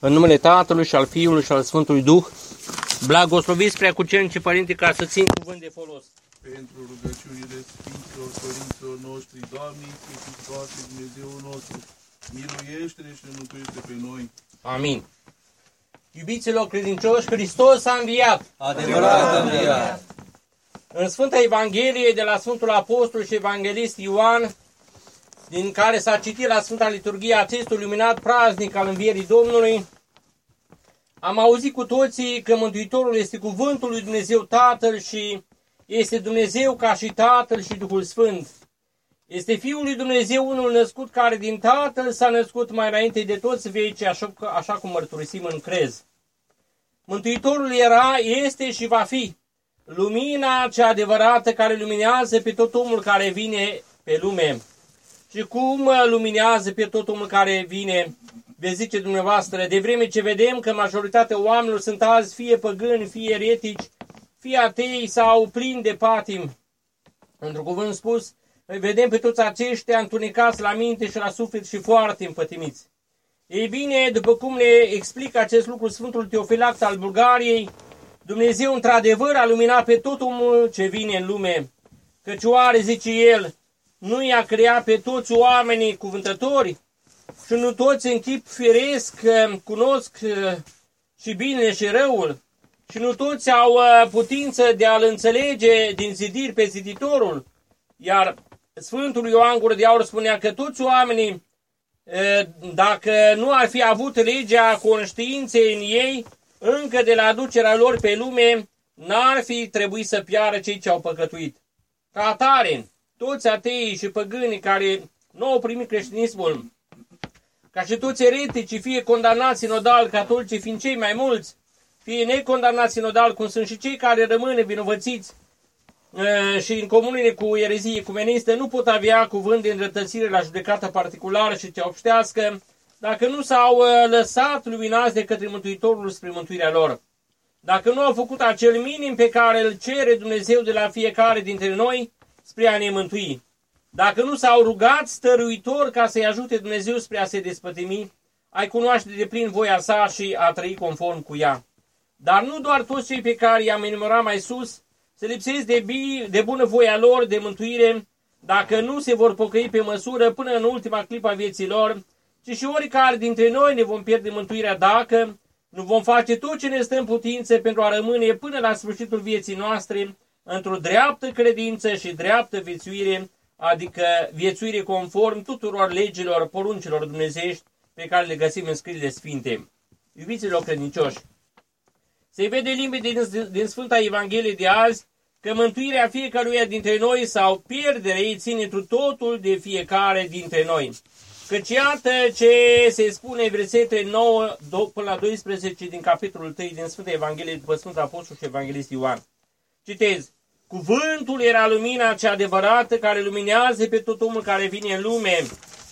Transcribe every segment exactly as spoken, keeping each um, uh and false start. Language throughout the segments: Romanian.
În numele Tatălui și al Fiului și al Sfântului Duh, blagosloviți preacucernice părinte, ca să țin cuvânt de folos. Pentru rugăciunile Sfinților Părinților noștri, Doamne Iisuse Hristoase, Dumnezeul nostru, miluiește-ne și ne mântuiește pe noi. Amin. Iubiților credincioși, Hristos a înviat. Adevărat a înviat. În Sfânta Evanghelie de la Sfântul Apostol și Evanghelist Ioan, din care s-a citit la Sfânta Liturghie acestul luminat praznic al Învierii Domnului, am auzit cu toții că Mântuitorul este Cuvântul lui Dumnezeu Tatăl și este Dumnezeu ca și Tatăl și Duhul Sfânt. Este Fiul lui Dumnezeu, unul născut, care din Tatăl s-a născut mai înainte de toți vecii, așa, așa cum mărturisim în crez. Mântuitorul era, este și va fi lumina cea adevărată care luminează pe tot omul care vine pe lume. Și cum luminează pe tot omul care vine, veți zice dumneavoastră, de vreme ce vedem că majoritatea oamenilor sunt azi fie păgâni, fie eretici, fie atei sau plini de patim. Într-un cuvânt spus, vedem pe toți aceștia întunecați la minte și la suflet și foarte împătimiți. Ei bine, după cum ne explică acest lucru Sfântul Teofilact al Bulgariei, Dumnezeu într-adevăr a luminat pe tot omul ce vine în lume, căci oare, zice el, nu i-a creat pe toți oamenii cuvântători și nu toți în chip firesc cunosc și binele și răul și nu toți au putință de a-l înțelege din zidiri pe ziditorul. Iar Sfântul Ioan Gură de Aur spunea că toți oamenii, dacă nu ar fi avut legea conștiinței în ei, încă de la aducerea lor pe lume, n-ar fi trebuit să piară cei ce au păcătuit. Ca atare, toți ateii și păgânii care nu au primit creștinismul, ca și toți ereticii, fie condamnați în odal, catolici fiind cei mai mulți, fie necondamnați în odal, cum sunt și cei care rămân vinovățiți și în comunile cu erezie ecumenistă, nu pot avea cuvânt de îndreptățire la judecată particulară și cea obștească, dacă nu s-au lăsat luminați de către Mântuitorul spre mântuirea lor. Dacă nu au făcut acel minim pe care îl cere Dumnezeu de la fiecare dintre noi spre a ne mântui. Dacă nu s-au rugat stăruitor ca să-i ajute Dumnezeu spre a se despătimi, a-i cunoaște de plin voia sa și a trăi conform cu ea. Dar nu doar toți cei pe care i-am enumerat mai sus se lipsesc de, bi, de bună voia lor de mântuire, dacă nu se vor pocăi pe măsură până în ultima clipă a vieții lor, ci și oricare dintre noi ne vom pierde mântuirea dacă nu vom face tot ce ne stă în putință pentru a rămâne până la sfârșitul vieții noastre într-o dreaptă credință și dreaptă viețuire, adică viețuire conform tuturor legilor, poruncilor dumnezeiești pe care le găsim în scrierile sfinte. Iubiților credincioși, se vede limpede din, din Sfânta Evanghelie de azi că mântuirea fiecăruia dintre noi sau pierderea ei ține întru totul de fiecare dintre noi. Căci iată ce se spune în versetele nouă până la doisprezece din capitolul trei din Sfânta Evanghelie după Sfântul Apostol și Evanghelist Ioan. Citez: Cuvântul era lumina cea adevărată care luminează pe tot omul care vine în lume.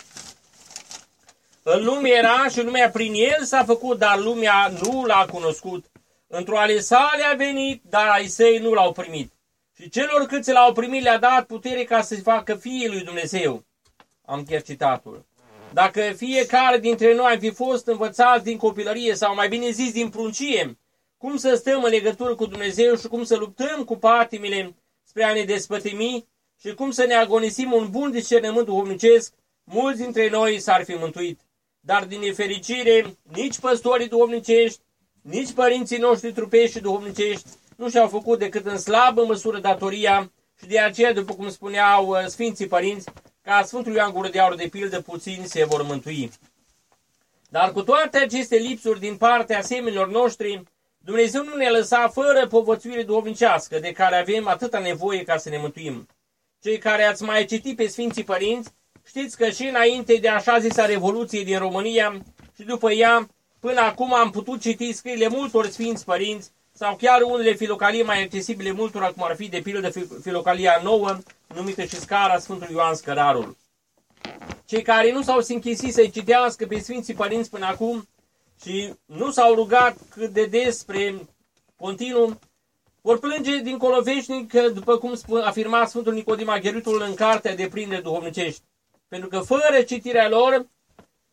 În lume era și lumea prin el s-a făcut, dar lumea nu l-a cunoscut. Într-o ale sale a venit, dar ai săi nu l-au primit. Și celor câți l-au primit le-a dat putere ca să se facă fiii lui Dumnezeu. Am chiar citatul. Dacă fiecare dintre noi am fi fost învățați din copilărie sau mai bine zis din pruncie, cum să stăm în legătură cu Dumnezeu și cum să luptăm cu patimile spre a ne despătimi și cum să ne agonisim un bun discernământ duhovnicesc, mulți dintre noi s-ar fi mântuit. Dar din nefericire, nici păstorii duhovnicești, nici părinții noștri trupești și duhovnicești nu și-au făcut decât în slabă măsură datoria și de aceea, după cum spuneau Sfinții Părinți, ca Sfântul Ioan Gură de Aur de pildă, puțini se vor mântui. Dar cu toate aceste lipsuri din partea asemenilor noștri, Dumnezeu nu ne lăsa fără povățuire duhovnicească, de care avem atâta nevoie ca să ne mântuim. Cei care ați mai citit pe Sfinții Părinți, știți că și înainte de așa zisa Revoluție din România și după ea, până acum am putut citi scrierile multor Sfinți Părinți, sau chiar unele filocalii mai accesibile multora, cum ar fi de pildă filocalia nouă, numită și Scara Sfântului Ioan Scărarul. Cei care nu s-au sinchisit să-i citească pe Sfinții Părinți până acum și nu s-au rugat cât de des spre continuu, vor plânge dincolo veșnic, după cum afirma Sfântul Nicodim Agherutul în cartea de Prinderi duhovnicești. Pentru că fără citirea lor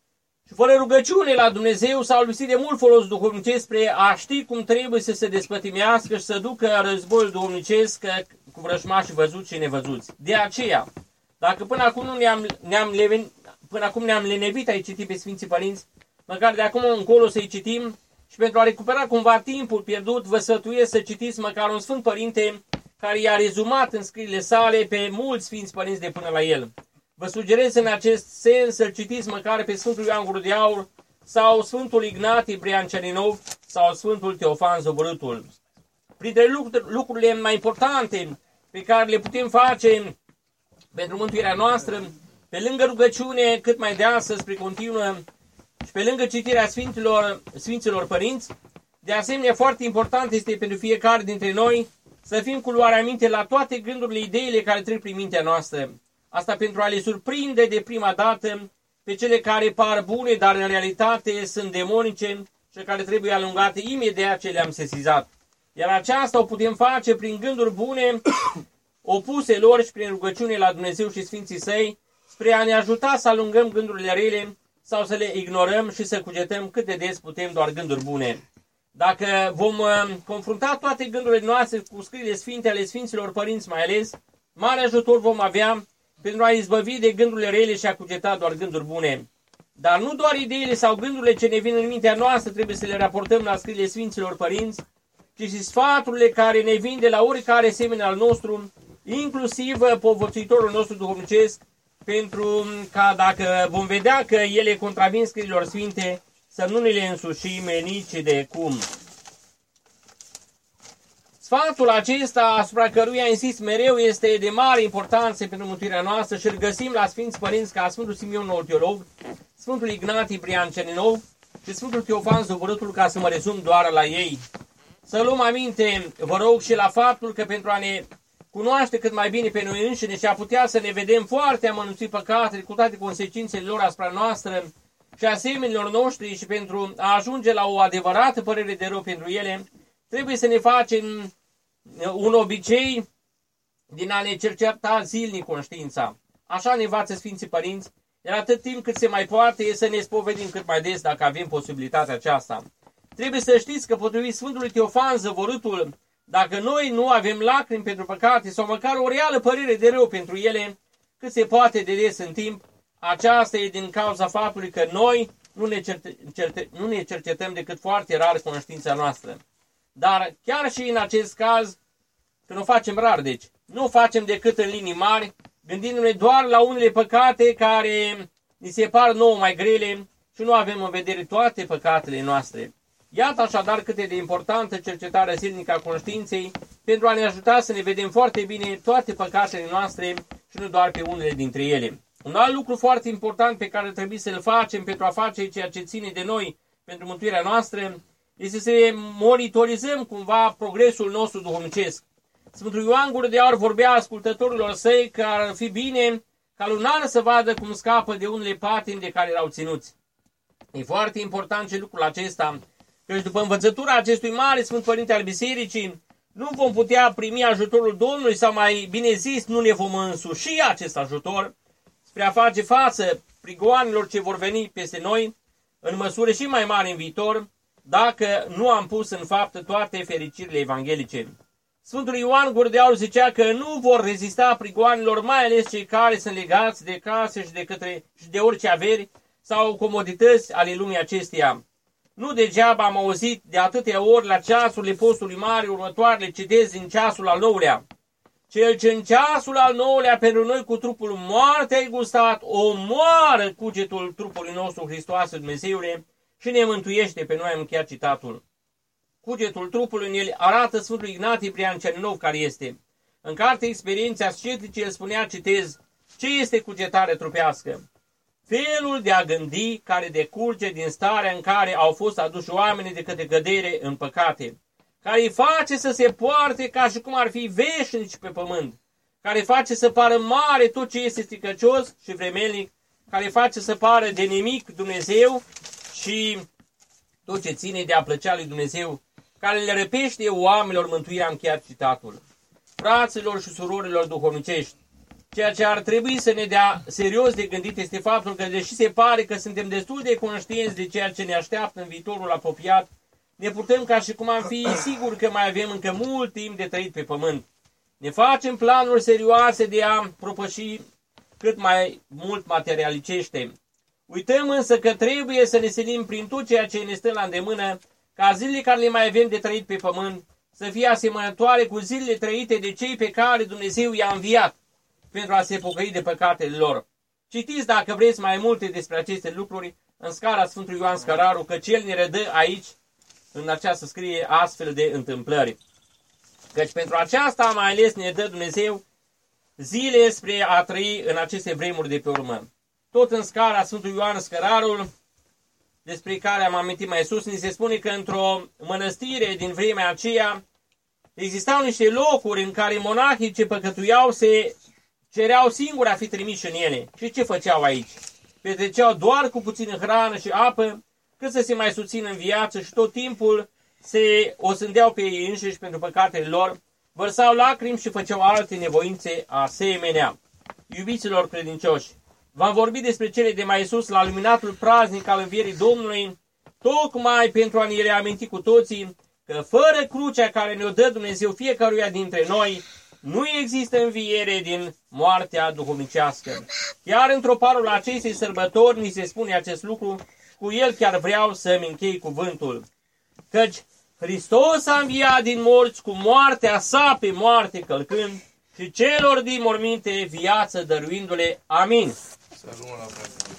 Și fără rugăciune la Dumnezeu s-au lipsit de mult folos duhovnicesc spre a ști cum trebuie să se despătimească și să ducă războiul duhovnicesc cu vrăjmașii văzuți și nevăzuți. De aceea, dacă până acum, nu ne-am, ne-am, leven, până acum ne-am lenevit a-i citi pe Sfinții Părinți, măcar de acum încolo să-i citim și pentru a recupera cumva timpul pierdut, vă sfătuiesc să citiți măcar un Sfânt Părinte care i-a rezumat în scrierile sale pe mulți Sfinți Părinți de până la el. Vă sugerez în acest sens să-l citiți măcar pe Sfântul Ioan Gură de Aur sau Sfântul Ignatie Briancianinov sau Sfântul Teofan Zăvorâtul. Printre lucrurile mai importante pe care le putem face pentru mântuirea noastră, pe lângă rugăciune cât mai de astăzi spre continuă și pe lângă citirea Sfinților, Sfinților Părinți, de asemenea foarte important este pentru fiecare dintre noi să fim cu luarea minte la toate gândurile, ideile care trec prin mintea noastră. Asta pentru a le surprinde de prima dată pe cele care par bune, dar în realitate sunt demonice și care trebuie alungate imediat ce le-am sesizat. Iar aceasta o putem face prin gânduri bune, opuse lor și prin rugăciune la Dumnezeu și Sfinții Săi, spre a ne ajuta să alungăm gândurile rele sau să le ignorăm și să cugetăm cât de des putem doar gânduri bune. Dacă vom confrunta toate gândurile noastre cu scrierile sfinte ale Sfinților Părinți mai ales, mare ajutor vom avea pentru a izbăvi de gândurile rele și a cugeta doar gânduri bune. Dar nu doar ideile sau gândurile ce ne vin în mintea noastră trebuie să le raportăm la scrierile Sfinților Părinți, ci și sfaturile care ne vin de la oricare semene al nostru, inclusiv povățuitorul nostru duhovnicesc, pentru ca dacă vom vedea că ele contravin scrierilor sfinte, să nu ne le însușim nici de cum. Sfatul acesta, asupra căruia insist mereu, este de mare importanță pentru mântuirea noastră și îl găsim la Sfinți Părinți ca Sfântul Simeon Noul Teolog, Sfântul Ignatie Briancianinov și Sfântul Teofan Zăvorâtul, ca să mă rezum doar la ei. Să luăm aminte, vă rog, și la faptul că pentru a ne cunoaște cât mai bine pe noi înșine și a putea să ne vedem foarte amănunțit păcatele cu toate consecințele lor asupra noastră și asemenilor noștri și pentru a ajunge la o adevărată părere de rău pentru ele, trebuie să ne facem un obicei din a ne cerceta zilnic conștiința. Așa ne învață Sfinții Părinți, iar atât timp cât se mai poate să ne spovedim cât mai des dacă avem posibilitatea aceasta. Trebuie să știți că potrivit Sfântului Teofan Zăvorâtul, dacă noi nu avem lacrimi pentru păcate sau măcar o reală părere de rău pentru ele, cât se poate de des în timp, aceasta e din cauza faptului că noi nu ne, certe, certe, nu ne cercetăm decât foarte rar conștiința noastră. Dar chiar și în acest caz, când o facem rar, deci, nu o facem decât în linii mari, gândindu-ne doar la unele păcate care ni se par nouă mai grele și nu avem în vedere toate păcatele noastre. Iată așadar cât e de importantă cercetarea zilnică a conștiinței pentru a ne ajuta să ne vedem foarte bine toate păcatele noastre și nu doar pe unele dintre ele. Un alt lucru foarte important pe care trebuie să-l facem pentru a face ceea ce ține de noi pentru mântuirea noastră este să monitorizăm cumva progresul nostru duhovnicesc. Sfântul Ioan Gură de Aur vorbea ascultătorilor săi că ar fi bine ca lunar să vadă cum scapă de unele patimi de care erau ținuți. E foarte important și lucrul acesta, căci după învățătura acestui mare Sfânt Părinte al Bisericii, nu vom putea primi ajutorul Domnului sau mai bine zis, nu ne vom însuși acest ajutor spre a face față prigoanelor ce vor veni peste noi în măsură și mai mare în viitor, dacă nu am pus în fapt toate fericirile evanghelice. Sfântul Ioan Gură de Aur zicea că nu vor rezista prigoanelor, mai ales cei care sunt legați de case și de, către, și de orice averi sau comodități ale lumii acesteia. Nu degeaba am auzit de atâtea ori la ceasurile postului mare următoarele citez în ceasul al nouălea. Cel ce în ceasul al nouălea pentru noi cu trupul moarte ai gustat, omoară cugetul trupului nostru Hristoase Dumnezeule și ne mântuiește pe noi, am încheiat citatul. Cugetul trupului în el arată Sfântul Ignatie Briancianinov care este. În cartea Experiențe Ascetice el spunea, citez, ce este cugetarea trupească? Felul de a gândi care decurge din starea în care au fost aduși oamenii de către cădere în păcate, care îi face să se poarte ca și cum ar fi veșnici pe pământ, care face să pară mare tot ce este stricăcios și vremelnic, care face să pară de nimic Dumnezeu și tot ce ține de a plăcea lui Dumnezeu, care le răpește oamenilor mântuirea, am încheiat citatul. Fraților și surorilor duhovnicești, ceea ce ar trebui să ne dea serios de gândit este faptul că, deși se pare că suntem destul de conștienți de ceea ce ne așteaptă în viitorul apropiat, ne purtăm ca și cum am fi siguri că mai avem încă mult timp de trăit pe pământ. Ne facem planuri serioase de a propăși cât mai mult materialicește. Uităm însă că trebuie să ne silim prin tot ceea ce ne stă la îndemână, ca zilele care le mai avem de trăit pe pământ să fie asemănătoare cu zilele trăite de cei pe care Dumnezeu i-a înviat pentru a se pocăi de păcatele lor. Citiți, dacă vreți, mai multe despre aceste lucruri în scara Sfântului Ioan Scăraru, că cel ne redă aici, în această scrie, astfel de întâmplări. Căci pentru aceasta mai ales ne dă Dumnezeu zile spre a trăi în aceste vremuri de pe urmă. Tot în scara Sfântului Ioan Scărarul, despre care am amintit mai sus, ni se spune că într-o mănăstire din vremea aceea existau niște locuri în care monahii ce păcătuiau se cereau singuri a fi trimiși în ele. Și ce făceau aici? Petreceau doar cu puțină hrană și apă, cât să se mai susțină în viață și tot timpul se osândeau pe ei înșiși pentru păcatele lor, vărsau lacrimi și făceau alte nevoințe asemenea. Iubiților credincioși, v-am vorbit despre cele de mai sus la luminatul praznic al învierii Domnului, tocmai pentru a ne reaminti cu toții că fără crucea care ne-o dă Dumnezeu fiecăruia dintre noi, nu există înviere din moartea duhovnicească. Chiar într-o parolă acestei sărbători ni se spune acest lucru, cu el chiar vreau să-mi închei cuvântul. Căci Hristos a înviat din morți cu moartea sa pe moarte călcând și celor din morminte viață dăruindu-le. Amin. Să ajungă la